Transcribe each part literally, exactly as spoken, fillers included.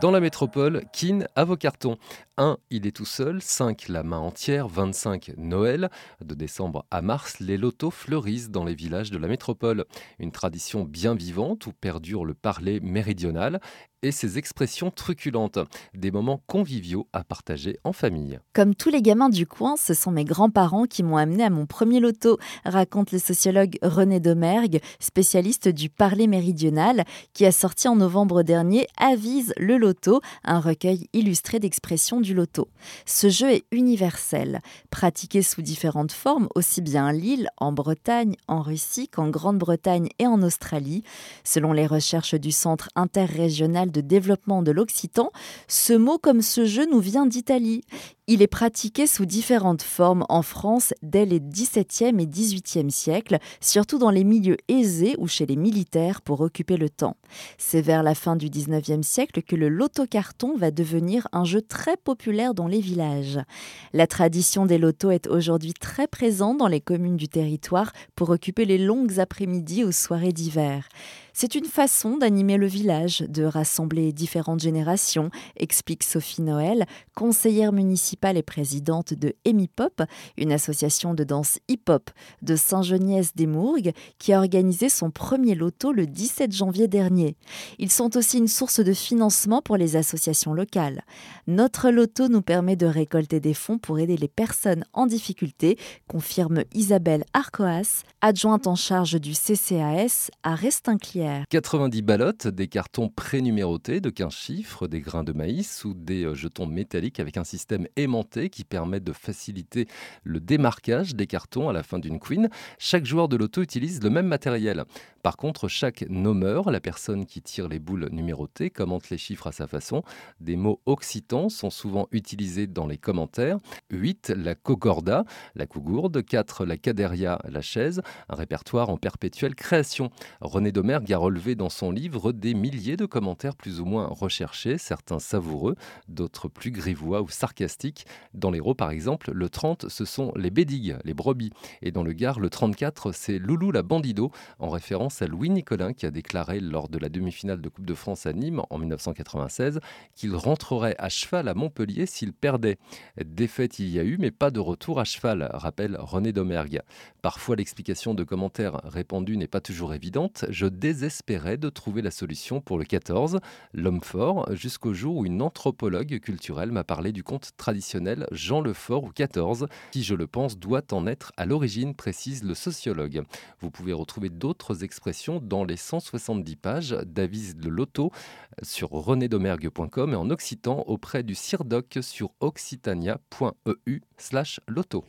Dans la métropole, Kin à vos cartons. un. Il est tout seul. cinq. La main entière. vingt-cinq. Noël. De décembre à mars, les lotos fleurissent dans les villages de la métropole. Une tradition bien vivante où perdure le parler méridional et ses expressions truculentes. Des moments conviviaux à partager en famille. Comme tous les gamins du coin, ce sont mes grands-parents qui m'ont amené à mon premier loto, raconte le sociologue René Domergue, spécialiste du parler méridional, qui a sorti en novembre dernier Avise le loto, un recueil illustré d'expressions du loto. Ce jeu est universel, pratiqué sous différentes formes, aussi bien à Lille, en Bretagne, en Russie qu'en Grande-Bretagne et en Australie. Selon les recherches du Centre interrégional de développement de l'Occitan, ce mot comme ce jeu nous vient d'Italie. Il est pratiqué sous différentes formes en France dès les dix-septième et dix-huitième siècles, surtout dans les milieux aisés ou chez les militaires pour occuper le temps. C'est vers la fin du dix-neuvième siècle que le loto-carton va devenir un jeu très populaire dans les villages. La tradition des lotos est aujourd'hui très présente dans les communes du territoire pour occuper les longues après-midi ou soirées d'hiver. C'est une façon d'animer le village, de rassembler différentes générations, explique Sophie Noël, conseillère municipale et présidente de Hemipop, une association de danse hip-hop de Saint-Geniès-des-Mourgues, qui a organisé son premier loto le dix-sept janvier dernier. Ils sont aussi une source de financement pour les associations locales. Notre loto nous permet de récolter des fonds pour aider les personnes en difficulté, confirme Isabelle Arcoas, adjointe en charge du C C A S à Restinclières. quatre-vingt-dix ballottes, des cartons prénumérotés de quinze chiffres, des grains de maïs ou des jetons métalliques avec un système aimanté qui permet de faciliter le démarquage des cartons à la fin d'une queen. Chaque joueur de loto utilise le même matériel. Par contre, chaque nommeur, la personne qui tire les boules numérotées, commente les chiffres à sa façon. Des mots occitans sont souvent utilisés dans les commentaires. huit. La cogorda, la cougourde. quatre. La caderia, la chaise. Un répertoire en perpétuelle création. René Domergue a relevé dans son livre des milliers de commentaires plus ou moins recherchés, certains savoureux, d'autres plus grivois ou sarcastiques. Dans l'Hérault, par exemple, le trente, ce sont les bédigues, les brebis. Et dans le Gard, le trente-quatre, c'est Loulou la bandido, en référence à Louis Nicolin qui a déclaré lors de la demi-finale de Coupe de France à Nîmes en dix-neuf cent quatre-vingt-seize qu'il rentrerait à cheval à Montpellier s'il perdait. Défaite il y a eu, mais pas de retour à cheval, rappelle René Domergue. Parfois, l'explication de commentaires répandus n'est pas toujours évidente. Je désespérais de trouver la solution pour le quatorze, l'homme fort, jusqu'au jour où une anthropologue culturelle m'a parlé du conte traditionnel Jean le Fort ou quatorze, qui, je le pense, doit en être à l'origine, précise le sociologue. Vous pouvez retrouver d'autres expressions dans les cent soixante-dix pages d'Avise le loto sur renédomergue point com et en occitan auprès du CIRDOC sur occitania point e u slash loto.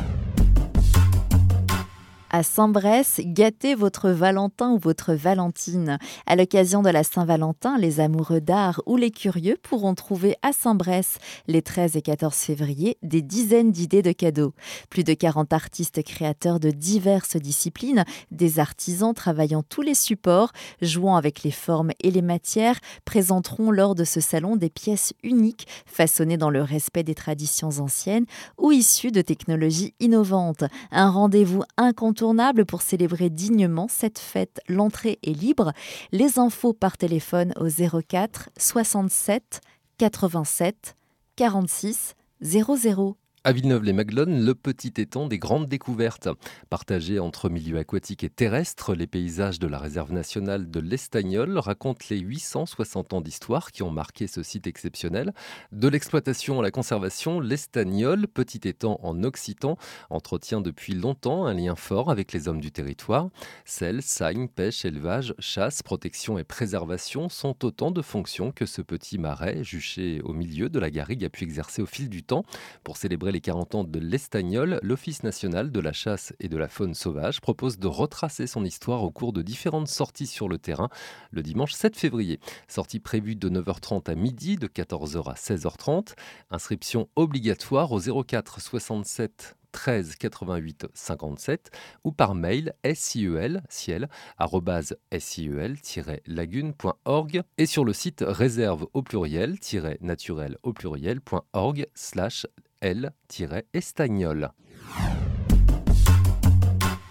À Saint-Bresse, gâtez votre Valentin ou votre Valentine. À l'occasion de la Saint-Valentin, les amoureux d'art ou les curieux pourront trouver à Saint-Bresse, les treize et quatorze février, des dizaines d'idées de cadeaux. Plus de quarante artistes créateurs de diverses disciplines, des artisans travaillant tous les supports, jouant avec les formes et les matières, présenteront lors de ce salon des pièces uniques, façonnées dans le respect des traditions anciennes ou issues de technologies innovantes. Un rendez-vous incontournable pour célébrer dignement cette fête. L'entrée est libre. Les infos par téléphone au zéro quatre soixante-sept quatre-vingt-sept quarante-six zéro zéro. À Villeneuve-les-Maglones, le petit étang des grandes découvertes. Partagé entre milieux aquatiques et terrestres, les paysages de la réserve nationale de l'Estagnol racontent les huit cent soixante ans d'histoire qui ont marqué ce site exceptionnel. De l'exploitation à la conservation, l'Estagnol, petit étang en occitan, entretient depuis longtemps un lien fort avec les hommes du territoire. Sel, sagne, pêche, élevage, chasse, protection et préservation sont autant de fonctions que ce petit marais, juché au milieu de la garrigue, a pu exercer au fil du temps. Pour célébrer les quarante ans de l'Estagnol, l'Office national de la chasse et de la faune sauvage propose de retracer son histoire au cours de différentes sorties sur le terrain le dimanche sept février. Sortie prévue de neuf heures trente à midi, de quatorze heures à seize heures trente. Inscription obligatoire au zéro quatre soixante-sept treize quatre-vingt-huit cinquante-sept ou par mail siel, ciel, arobase siel-lagune point org et sur le site réserve au pluriel, naturel au pluriel, point org slash l-estagnol.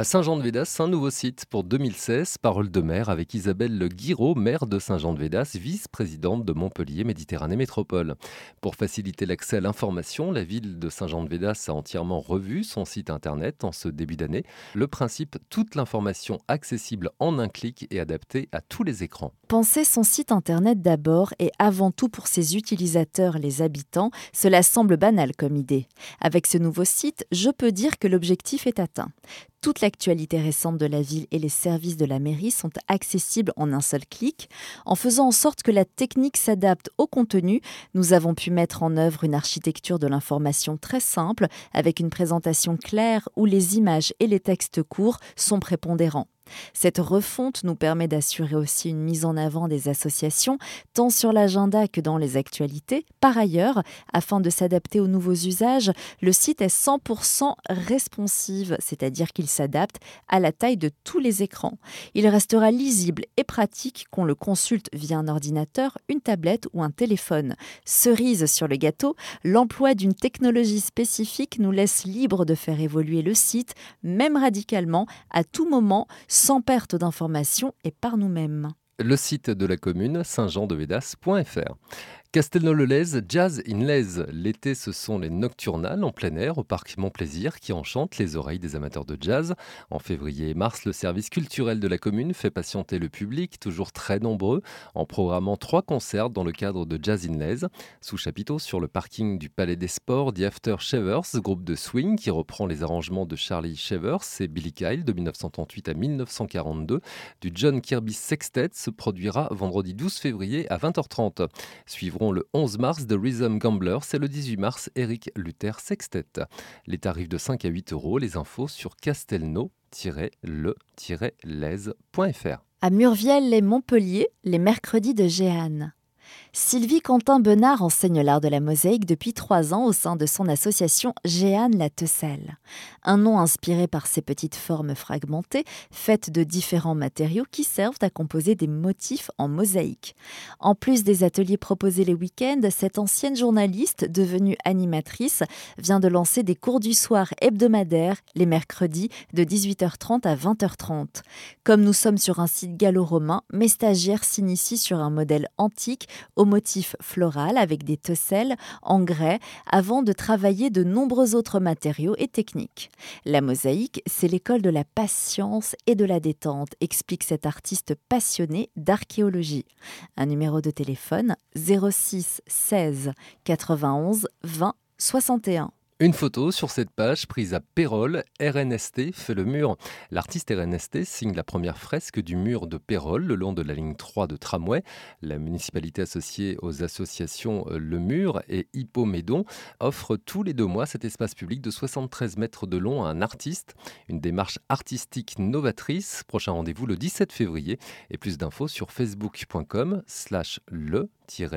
À Saint-Jean-de-Védas, un nouveau site pour deux mille seize, Parole de maire avec Isabelle Le Guiraud, maire de Saint-Jean-de-Védas, vice-présidente de Montpellier Méditerranée Métropole. Pour faciliter l'accès à l'information, la ville de Saint-Jean-de-Védas a entièrement revu son site internet en ce début d'année. Le principe, toute l'information accessible en un clic et adaptée à tous les écrans. Penser son site internet d'abord et avant tout pour ses utilisateurs, les habitants, cela semble banal comme idée. Avec ce nouveau site, je peux dire que l'objectif est atteint. Toute l'actualité récente de la ville et les services de la mairie sont accessibles en un seul clic. En faisant en sorte que la technique s'adapte au contenu, nous avons pu mettre en œuvre une architecture de l'information très simple, avec une présentation claire où les images et les textes courts sont prépondérants. Cette refonte nous permet d'assurer aussi une mise en avant des associations, tant sur l'agenda que dans les actualités. Par ailleurs, afin de s'adapter aux nouveaux usages, le site est cent pour cent responsive, c'est-à-dire qu'il s'adapte à la taille de tous les écrans. Il restera lisible et pratique qu'on le consulte via un ordinateur, une tablette ou un téléphone. Cerise sur le gâteau, l'emploi d'une technologie spécifique nous laisse libre de faire évoluer le site, même radicalement, à tout moment, sans perte d'information et par nous-mêmes. Le site de la commune, saint jean de védas point f r. Castelnau-le-Lez, Jazz in Lez. L'été, ce sont les nocturnales en plein air au parc Montplaisir qui enchantent les oreilles des amateurs de jazz. En février et mars, le service culturel de la commune fait patienter le public, toujours très nombreux, en programmant trois concerts dans le cadre de Jazz in Lez. Sous chapiteau, sur le parking du Palais des Sports, The After Shavers, groupe de swing qui reprend les arrangements de Charlie Shavers et Billy Kyle de dix-neuf cent trente-huit à dix-neuf cent quarante-deux, du John Kirby Sextet se produira vendredi douze février à vingt heures trente. Suivront le onze mars The Rhythm Gamblers et le dix-huit mars Eric Luther Sextet. Les tarifs de cinq à huit euros, les infos sur castelnau tiret le tiret lez point f r. À Murviel et Montpellier, les mercredis de Jeanne. Sylvie Quentin-Benard enseigne l'art de la mosaïque depuis trois ans au sein de son association Jeanne la Tesselle. Un nom inspiré par ses petites formes fragmentées, faites de différents matériaux qui servent à composer des motifs en mosaïque. En plus des ateliers proposés les week-ends, cette ancienne journaliste, devenue animatrice, vient de lancer des cours du soir hebdomadaires les mercredis de dix-huit heures trente à vingt heures trente. Comme nous sommes sur un site gallo-romain, mes stagiaires s'initient sur un modèle antique au motif floral avec des tesselles en grès avant de travailler de nombreux autres matériaux et techniques. La mosaïque, c'est l'école de la patience et de la détente, explique cet artiste passionné d'archéologie. Un numéro de téléphone zéro six seize quatre-vingt-onze vingt soixante et un. Une photo sur cette page prise à Pérols, R N S T fait le mur. L'artiste R N S T signe la première fresque du mur de Pérols le long de la ligne trois de tramway. La municipalité associée aux associations Le Mur et Hippomédon offre tous les deux mois cet espace public de soixante-treize mètres de long à un artiste. Une démarche artistique novatrice. Prochain rendez-vous le dix-sept février et plus d'infos sur facebook point com slash le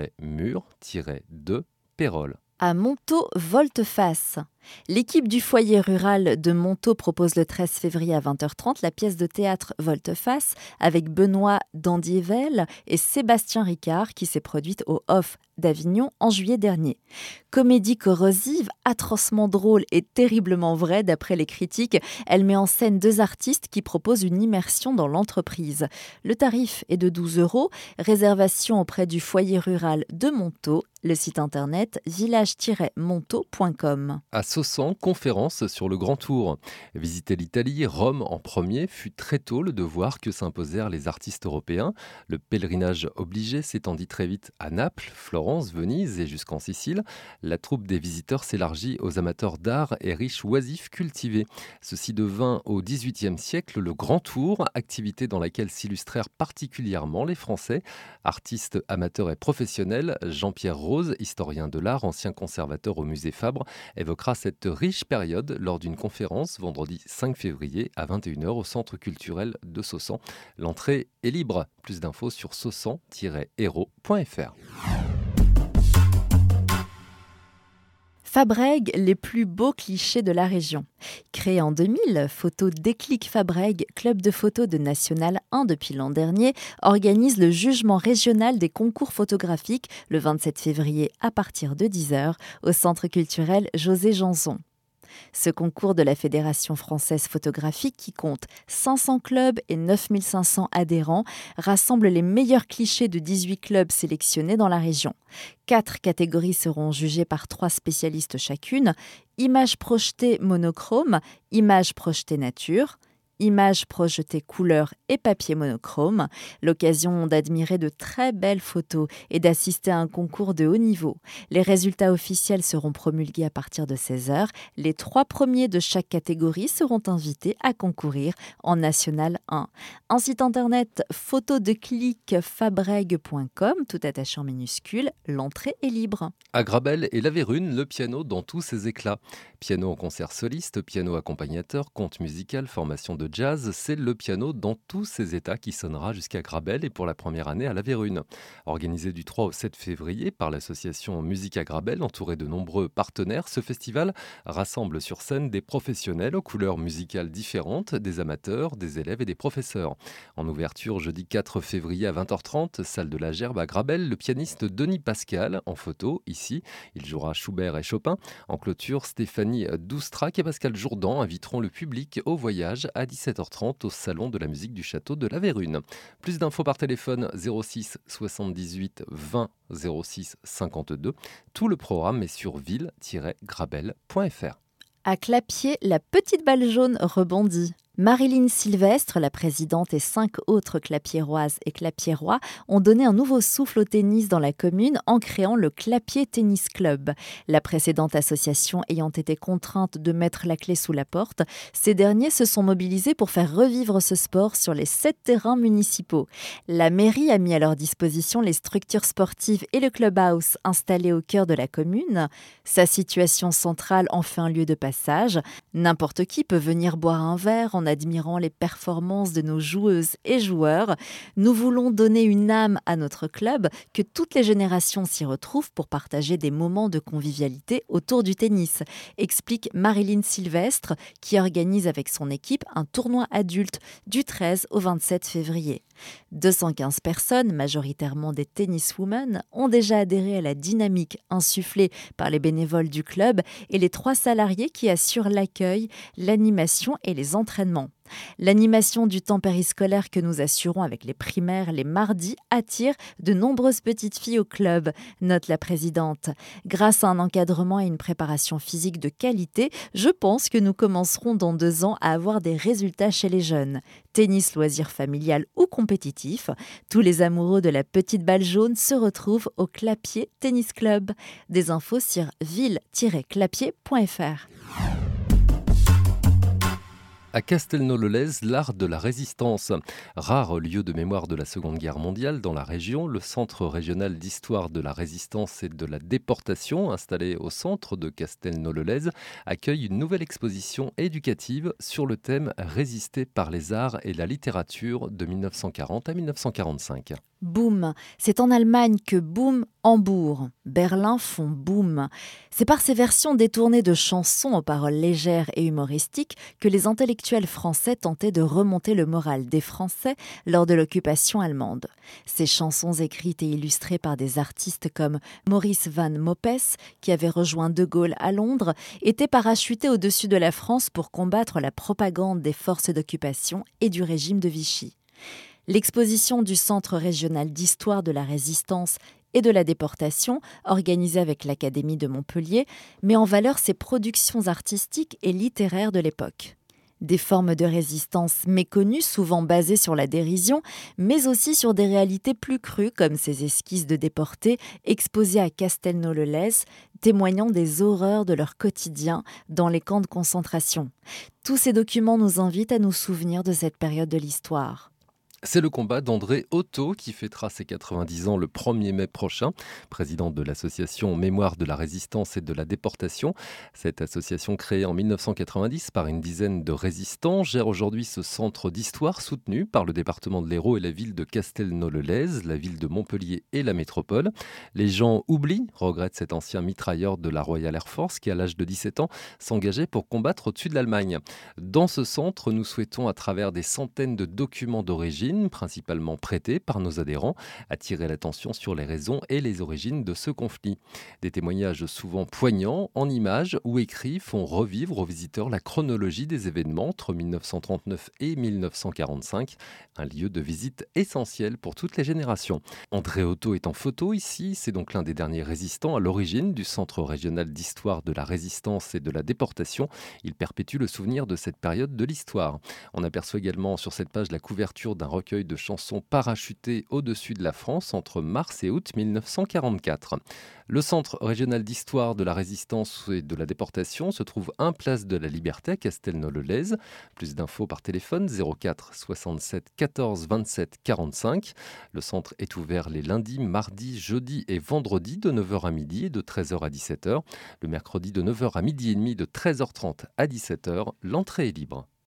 mur de Pérols. À Montaut volte-face. L'équipe du foyer rural de Montaut propose le treize février à vingt heures trente la pièce de théâtre Volte-face avec Benoît Dandievel et Sébastien Ricard qui s'est produite au Off d'Avignon en juillet dernier. Comédie corrosive, atrocement drôle et terriblement vraie d'après les critiques, elle met en scène deux artistes qui proposent une immersion dans l'entreprise. Le tarif est de douze euros, réservation auprès du foyer rural de Montaut, le site internet village tiret montaut point com. À Saussan, conférence sur le Grand Tour. Visiter l'Italie, Rome en premier, fut très tôt le devoir que s'imposèrent les artistes européens. Le pèlerinage obligé s'étendit très vite à Naples, Florence, Venise et jusqu'en Sicile. La troupe des visiteurs s'élargit aux amateurs d'art et riches oisifs cultivés. Ceci devint au dix-huitième siècle le Grand Tour, activité dans laquelle s'illustrèrent particulièrement les Français. Artistes, amateurs et professionnels, Jean-Pierre Rose, historien de l'art, ancien conservateur au musée Fabre, évoquera cette riche période lors d'une conférence vendredi cinq février à vingt et une heures au Centre culturel de Saussan. L'entrée est libre. Plus d'infos sur saussan tiret héros point f r. Fabrègue, les plus beaux clichés de la région. Créé en deux mille, Photo Déclic Fabrègue, club de photo de National un depuis l'an dernier, organise le jugement régional des concours photographiques le vingt-sept février à partir de dix heures au Centre culturel José Janson. Ce concours de la Fédération française photographique, qui compte cinq cents clubs et neuf mille cinq cents adhérents, rassemble les meilleurs clichés de dix-huit clubs sélectionnés dans la région. Quatre catégories seront jugées par trois spécialistes chacune: images projetées monochrome, images projetées nature, images projetées couleur et papier monochrome. L'occasion d'admirer de très belles photos et d'assister à un concours de haut niveau. Les résultats officiels seront promulgués à partir de seize heures. Les trois premiers de chaque catégorie seront invités à concourir en National un. Un site internet photodeclic fabreg point com, tout attaché en minuscules. L'entrée est libre. À Grabel et la Vérune, le piano dans tous ses éclats. Piano en concert soliste, piano accompagnateur, conte musical, formation de jazz, c'est le piano dans tous ses états qui sonnera jusqu'à Grabel et pour la première année à la Vérune. Organisé du trois au sept février par l'association Musique à Grabel, entourée de nombreux partenaires, ce festival rassemble sur scène des professionnels aux couleurs musicales différentes, des amateurs, des élèves et des professeurs. En ouverture, jeudi quatre février à vingt heures trente, salle de la Gerbe à Grabel, le pianiste Denis Pascal, en photo, ici, il jouera Schubert et Chopin. En clôture, Stéphanie Doustrac et Pascal Jourdan inviteront le public au voyage à dix-sept heures trente au Salon de la musique du Château de la Vérune. Plus d'infos par téléphone zéro six soixante-dix-huit vingt zéro six cinquante-deux. Tout le programme est sur ville tiret grabel point f r. À Clapier, la petite balle jaune rebondit. Marilyn Sylvestre, la présidente, et cinq autres clapiéroises et clapiérois ont donné un nouveau souffle au tennis dans la commune en créant le Clapier Tennis Club. La précédente association ayant été contrainte de mettre la clé sous la porte, ces derniers se sont mobilisés pour faire revivre ce sport sur les sept terrains municipaux. La mairie a mis à leur disposition les structures sportives et le clubhouse installé au cœur de la commune. Sa situation centrale en fait un lieu de passage. N'importe qui peut venir boire un verre en En admirant les performances de nos joueuses et joueurs. Nous voulons donner une âme à notre club, que toutes les générations s'y retrouvent pour partager des moments de convivialité autour du tennis, explique Marilyn Sylvestre, qui organise avec son équipe un tournoi adulte du treize au vingt-sept février. deux cent quinze personnes, majoritairement des tenniswomen, ont déjà adhéré à la dynamique insufflée par les bénévoles du club et les trois salariés qui assurent l'accueil, l'animation et les entraînements. L'animation du temps périscolaire que nous assurons avec les primaires les mardis attire de nombreuses petites filles au club, note la présidente. Grâce à un encadrement et une préparation physique de qualité, je pense que nous commencerons dans deux ans à avoir des résultats chez les jeunes. Tennis, loisir familial ou compétitif, tous les amoureux de la petite balle jaune se retrouvent au Clapier Tennis Club. Des infos sur ville tiret clapier point f r. À Castelnau-le-Lez, l'art de la résistance. Rare lieu de mémoire de la Seconde Guerre mondiale dans la région, le Centre régional d'histoire de la résistance et de la déportation, installé au centre de Castelnau-le-Lez, accueille une nouvelle exposition éducative sur le thème « Résister par les arts et la littérature » de mille neuf cent quarante à mille neuf cent quarante-cinq. Boum, c'est en Allemagne que Boum Hambourg, Berlin font boum. C'est par ces versions détournées de chansons aux paroles légères et humoristiques que les intellectuels français tentaient de remonter le moral des Français lors de l'occupation allemande. Ces chansons écrites et illustrées par des artistes comme Maurice Van Mopes, qui avait rejoint De Gaulle à Londres, étaient parachutées au-dessus de la France pour combattre la propagande des forces d'occupation et du régime de Vichy. L'exposition du Centre régional d'histoire de la résistance et de la déportation, organisée avec l'Académie de Montpellier, met en valeur ces productions artistiques et littéraires de l'époque. Des formes de résistance méconnues, souvent basées sur la dérision, mais aussi sur des réalités plus crues, comme ces esquisses de déportés exposées à Castelnau-le-Lez, témoignant des horreurs de leur quotidien dans les camps de concentration. Tous ces documents nous invitent à nous souvenir de cette période de l'histoire. C'est le combat d'André Otto qui fêtera ses quatre-vingt-dix ans le premier mai prochain, président de l'association Mémoire de la résistance et de la déportation. Cette association créée en mille neuf cent quatre-vingt-dix par une dizaine de résistants gère aujourd'hui ce centre d'histoire soutenu par le département de l'Hérault et la ville de Castelnau-le-Lez, la ville de Montpellier et la métropole. Les gens oublient, regrette cet ancien mitrailleur de la Royal Air Force qui, à l'âge de dix-sept ans, s'engageait pour combattre au-dessus de l'Allemagne. Dans ce centre, nous souhaitons, à travers des centaines de documents d'origine, d'origine, principalement prêté par nos adhérents, attirer l'attention sur les raisons et les origines de ce conflit. Des témoignages souvent poignants, en images ou écrits, font revivre aux visiteurs la chronologie des événements entre mille neuf cent trente-neuf et mille neuf cent quarante-cinq, un lieu de visite essentiel pour toutes les générations. André Otto est en photo ici, c'est donc l'un des derniers résistants à l'origine du Centre régional d'histoire de la résistance et de la déportation. Il perpétue le souvenir de cette période de l'histoire. On aperçoit également sur cette page la couverture d'un recueil de chansons parachutées au-dessus de la France entre mars et août mille neuf cent quarante-quatre. Le Centre régional d'histoire de la résistance et de la déportation se trouve un place de la Liberté à Castelnau-le-Lez. Plus d'infos par téléphone zéro quatre soixante-sept quatorze vingt-sept quarante-cinq. Le centre est ouvert les lundis, mardis, jeudis et vendredis de neuf heures à midi et de treize heures à dix-sept heures. Le mercredi de neuf heures à midi et demi, de treize heures trente à dix-sept heures. L'entrée est libre.